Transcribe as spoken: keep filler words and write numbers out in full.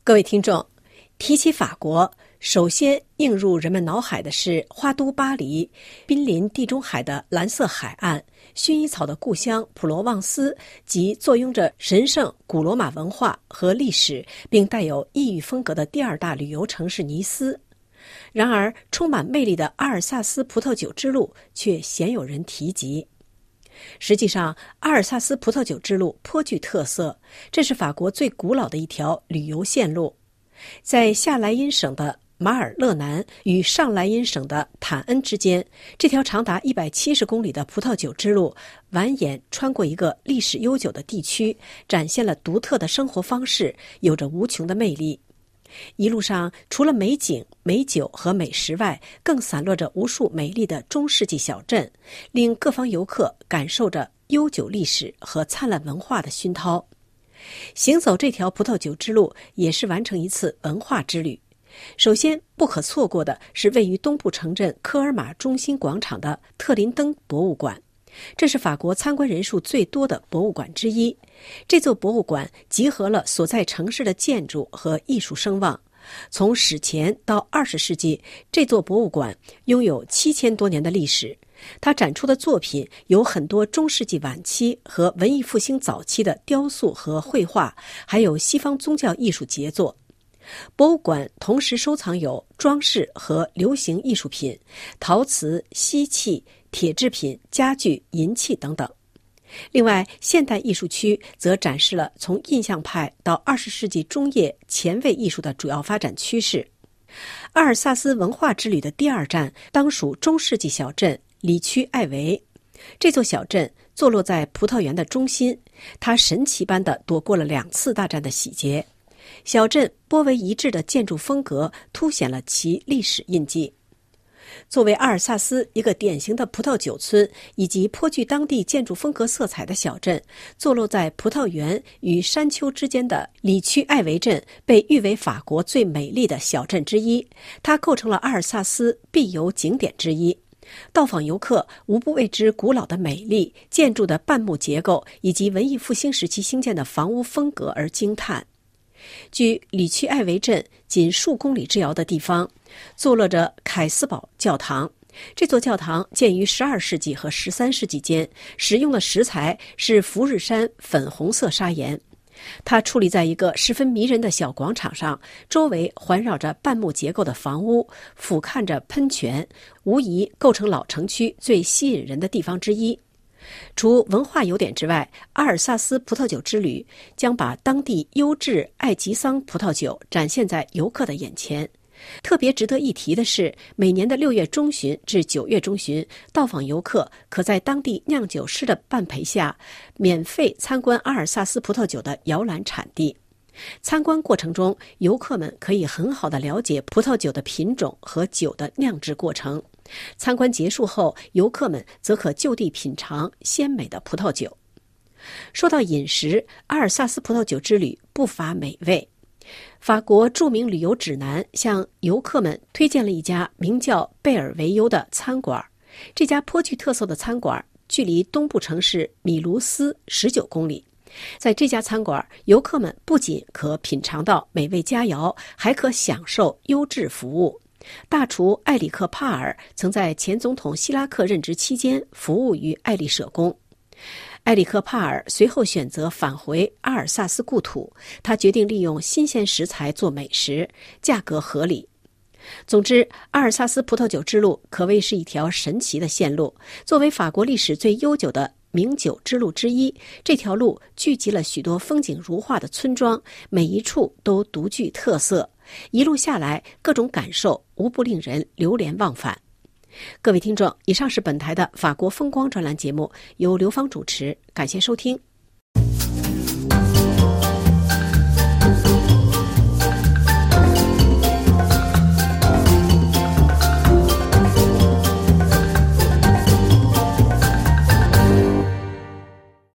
各位听众，提起法国，首先映入人们脑海的是花都巴黎、濒临地中海的蓝色海岸、薰衣草的故乡普罗旺斯及坐拥着神圣古罗马文化和历史并带有异域风格的第二大旅游城市尼斯。然而，充满魅力的阿尔萨斯葡萄酒之路却鲜有人提及。实际上，阿尔萨斯葡萄酒之路颇具特色，这是法国最古老的一条旅游线路。在下莱茵省的马尔勒南与上莱茵省的坦恩之间，这条长达一百七十公里的葡萄酒之路蜿蜒穿过一个历史悠久的地区，展现了独特的生活方式，有着无穷的魅力。一路上除了美景、美酒和美食外，更散落着无数美丽的中世纪小镇，令各方游客感受着悠久历史和灿烂文化的熏陶。行走这条葡萄酒之路也是完成一次文化之旅。首先不可错过的是位于东部城镇科尔马中心广场的特林登博物馆，这是法国参观人数最多的博物馆之一。这座博物馆集合了所在城市的建筑和艺术声望。从史前到二十世纪，这座博物馆拥有七千多年的历史。它展出的作品有很多中世纪晚期和文艺复兴早期的雕塑和绘画，还有西方宗教艺术杰作。博物馆同时收藏有装饰和流行艺术品、陶瓷、锡器、铁制品、家具、银器等等。另外，现代艺术区则展示了从印象派到二十世纪中叶前卫艺术的主要发展趋势。阿尔萨斯文化之旅的第二站当属中世纪小镇里屈艾维。这座小镇坐落在葡萄园的中心，它神奇般地躲过了两次大战的洗劫。小镇颇为一致的建筑风格凸显了其历史印记。作为阿尔萨斯一个典型的葡萄酒村以及颇具当地建筑风格色彩的小镇，坐落在葡萄园与山丘之间的里屈艾维镇被誉为法国最美丽的小镇之一，它构成了阿尔萨斯必游景点之一。到访游客无不为之古老的美丽、建筑的半木结构以及文艺复兴时期兴建的房屋风格而惊叹。距里屈艾维镇仅数公里之遥的地方，坐落着凯斯堡教堂。这座教堂建于十二世纪和十三世纪间，使用的石材是福日山粉红色砂岩。它矗立在一个十分迷人的小广场上，周围环绕着半木结构的房屋，俯瞰着喷泉，无疑构成老城区最吸引人的地方之一。除文化优点之外，阿尔萨斯葡萄酒之旅将把当地优质艾吉桑葡萄酒展现在游客的眼前。特别值得一提的是，每年的六月中旬至九月中旬，到访游客可在当地酿酒师的伴陪下，免费参观阿尔萨斯葡萄酒的摇篮产地。参观过程中，游客们可以很好地了解葡萄酒的品种和酒的酿制过程。参观结束后，游客们则可就地品尝鲜美的葡萄酒。说到饮食，阿尔萨斯葡萄酒之旅不乏美味。法国著名旅游指南向游客们推荐了一家名叫贝尔维优的餐馆。这家颇具特色的餐馆距离东部城市米卢斯十九公里。在这家餐馆，游客们不仅可品尝到美味佳肴，还可享受优质服务。大厨埃里克·帕尔曾在前总统希拉克任职期间服务于爱丽舍宫。埃里克·帕尔随后选择返回阿尔萨斯故土，他决定利用新鲜食材做美食，价格合理。总之，阿尔萨斯葡萄酒之路可谓是一条神奇的线路。作为法国历史最悠久的名酒之路之一，这条路聚集了许多风景如画的村庄，每一处都独具特色。一路下来，各种感受无不令人流连忘返。各位听众，以上是本台的法国风光专栏节目，由刘芳主持，感谢收听。